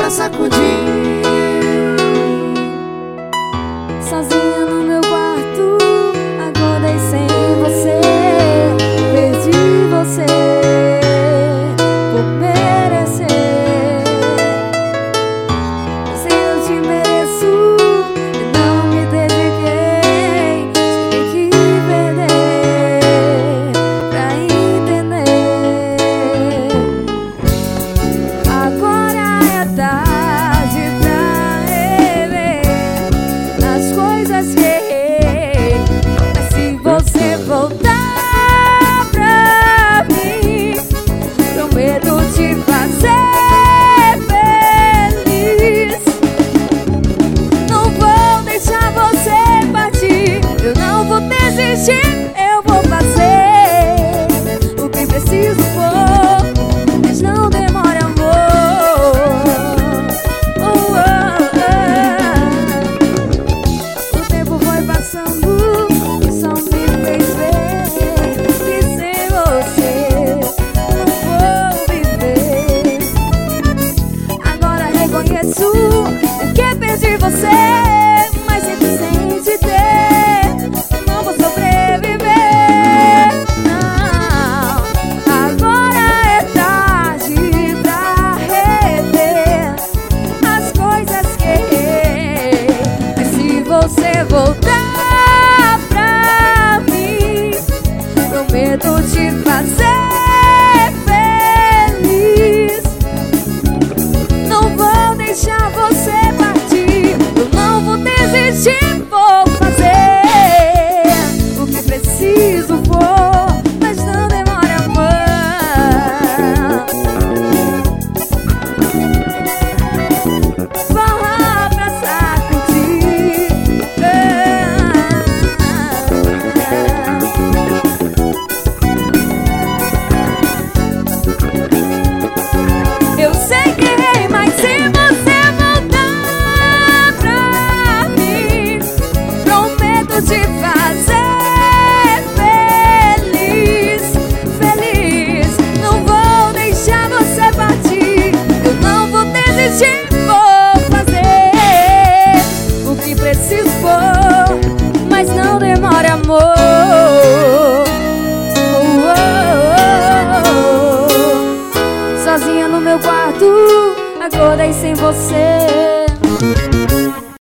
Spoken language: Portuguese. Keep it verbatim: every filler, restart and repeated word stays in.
pra sacudir. Sozinha no meu quarto, acordei sem você. Perdi você por merecer. Mas eu te mereço e não me dediquei. Tive que perder pra entender. Agora é tarde pra rever as coisas que errei. Mas se você voltar pra mim, prometo te fazer feliz. Não vou deixar você partir, eu não vou desistir. Eu vou fazer o que preciso for, mas não demore, amor. Oh, oh, oh. O tempo foi passando e só me fez ver que sem você não vou viver. Agora reconheço que perdi você, mas sempre sem te ter eu não vou sobreviver. Não, agora é tarde pra rever as coisas que errei. Mas se você voltar pra mim, prometo te fazer feliz. Não vou deixar você partir, eu não vou desistir. Vou fazer o que preciso for, mas não demore, amor. Forró pra sacudir. Eu sei que errei, mas se você voltar pra mim, prometo te fazer feliz, feliz. Não vou deixar você partir, eu não vou desistir. Vou fazer o que preciso for, mas não demore, amor. Oh, oh, oh, oh. Sozinha no meu quarto, acordei sem você.